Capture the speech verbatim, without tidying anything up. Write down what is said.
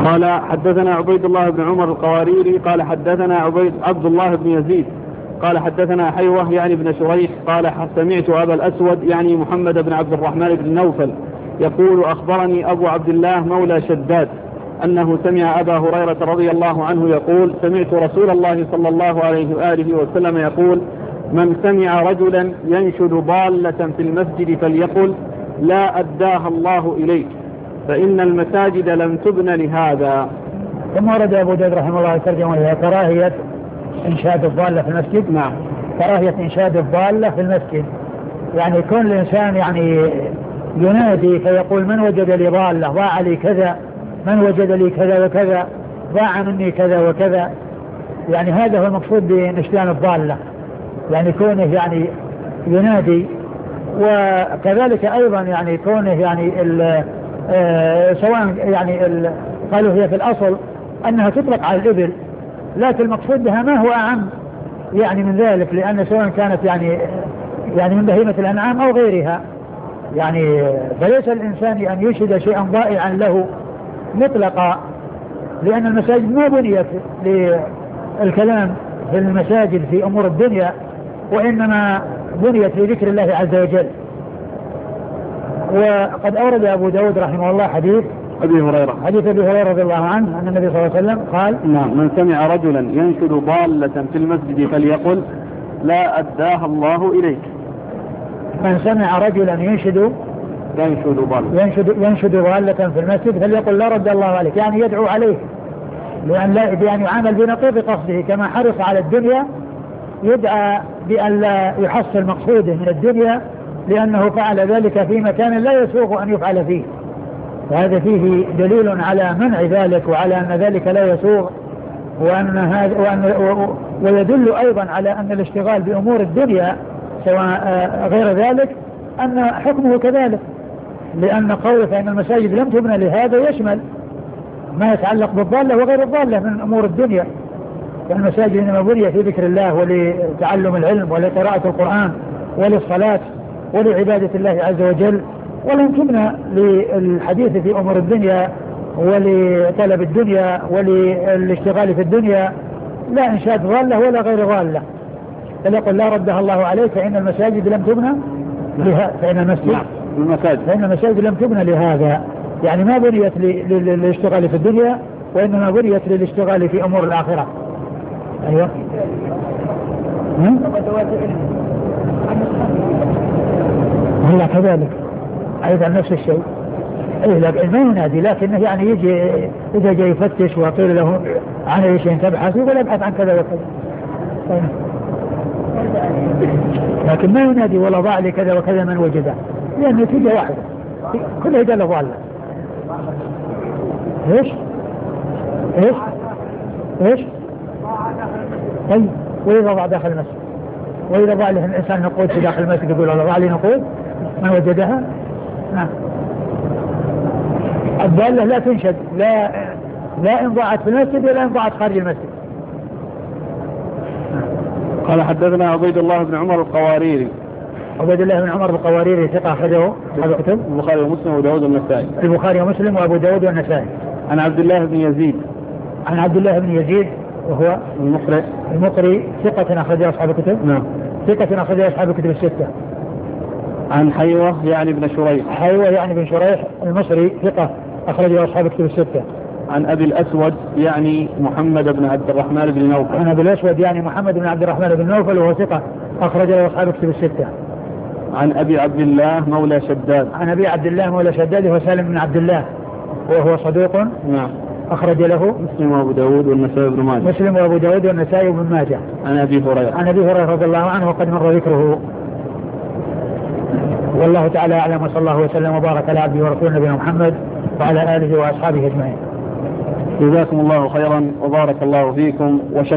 قال حدثنا عبيد الله بن عمر القواريري قال حدثنا عبيد عبد الله بن يزيد قال حدثنا حيوة يعني بن شريح قال سمعت أبا الأسود يعني محمد بن عبد الرحمن بن نوفل يقول أخبرني أبو عبد الله مولى شداد أنه سمع أبا هريرة رضي الله عنه يقول سمعت رسول الله صلى الله عليه وآله وسلم يقول من سمع رجلا ينشد ضالة في المسجد فليقل لا أداها الله إليك فإن المساجد لم تبن لهذا. ثم ورد أبو داود رحمه الله ترجمة إلى كراهية إنشاد الضالة في المسجد. نعم. كراهية إنشاد الضالة في المسجد يعني كل إنسان يعني ينادي فيقول من وجد لي ضالة ضاع لي كذا، من وجد لي كذا وكذا، ضاع مني كذا وكذا، يعني هذا هو المقصود بنشدان الضالة، يعني كونه يعني ينادي. وكذلك أيضا يعني كونه يعني آه سواء يعني قالوا هي في الأصل أنها تطلق على الإبل، لكن المقصود بها ما هو أعم يعني من ذلك، لأن سواء كانت يعني يعني من بهيمة الأنعام أو غيرها، يعني فليس الإنسان أن يشهد شيئا ضائعا له مطلقا، لأن المساجد ما بنيت للكلام في المساجد في أمور الدنيا، وإنما بنيت لذكر الله عز وجل. وقد أورد أبو داود رحمه الله حديث أبي هريرة حديث أبي هريرة رضي الله عنه أن النبي صلى الله عليه وسلم قال نعم من سمع رجلا ينشد ضالة في المسجد فليقل لا أداها الله إليك. من سمع رجلا ينشد ينشد ضالة ينشد, ينشد ضالة في المسجد فليقل لا رد الله عليك، يعني يدعو عليه لأن لا بأن يعامل بنقيض قصده، كما حرص على الدنيا يدعى بأن لا يحصل مقصوده من الدنيا لأنه فعل ذلك في مكان لا يسوغ أن يفعل فيه، وهذا فيه دليل على منع ذلك وعلى أن ذلك لا يسوغ، وأن هذا وأن ويدل أيضا على أن الاشتغال بأمور الدنيا سواء غير ذلك أن حكمه كذلك، لأن قوله فإن المساجد لم تبنى لهذا يشمل ما يتعلق بالضالة وغير الضالة من أمور الدنيا. فالمساجد إنما بنيت في ذكر الله ولتعلم العلم ولقراءة القرآن وللصلاة ولعبادة الله عز وجل، ولم تبنى للحديث في أمور الدنيا ولطلب الدنيا وللاشتغال في الدنيا، لا إنشاد ضالة ولا غير ضالة. فليقل لا ردها الله عليك فإن المساجد لم تبنى لها فإن المساجد المساجد فإن المساجد لم تبنى لهذا، يعني ما بنيت للاشتغال في الدنيا وإنما بنيت للاشتغال في أمور الآخرة. أيوة هلا كذلك أيضا نفس الشيء، أي لكن ما ينادي، لكنه يعني يجي إذا جاي يفتش وقيل له عن أي شيء تبحث يقول ابحث عن كذا وكذا، لكن ما ينادي ولا ضاع لي كذا وكذا من وجده، لأن نتيجة واحدة كلها دل ضالة. ايش ايش ايش طيب وإذا ضاع داخل المسجد، وإذا ضاع له الإنسان نقود في داخل المسجد يقول الله ضاع لي نقود من وجدها. نعم. الضالة لا تنشد لا لا إن ضاعت في المسجد ولا إن ضاعت خارج المسجد. قال حدثنا عبيد الله بن عمر القواريري. عبيد الله بن عمر القواريري ثقة أخرجه الكتب البخاري ومسلم وأبو داود والنسائي. البخاري ومسلم وأبو داود والنسائي. عن عبد الله بن يزيد. عن عبد الله بن يزيد وهو المقري المقري ثقة أخرجه أصحاب الكتب. نعم. ثقة أخرجه أصحاب الكتب الستة. عن حيوة يعني بن شريح. حيوة يعني بن شريح المصري ثقة أخرجه أصحاب الكتب الستة. عن أبي الأسود يعني محمد بن عبد الرحمن بن نوفل. عن أبي الأسود يعني محمد بن عبد الرحمن بن نوفل وهو ثقة أخرجه أصحاب الكتب الستة. عن أبي عبد الله مولى شداد. عن أبي عبد الله مولى شداد هو سالم بن عبد الله وهو صدوق. نعم. أخرج له مسلم وأبو داود والنسائي بن ماجه. مسلم وأبو داود والنسائي بن ماجه. عن أبي هريرة. عن أبي هريرة رضي الله عنه وقد مر ذكره. والله تعالى أعلم وصلى الله وسلم وبارك على عبده ورسوله نبينا محمد وعلى آله وأصحابه أجمعين. جزاكم الله خيرا وبارك الله فيكم وشكرا.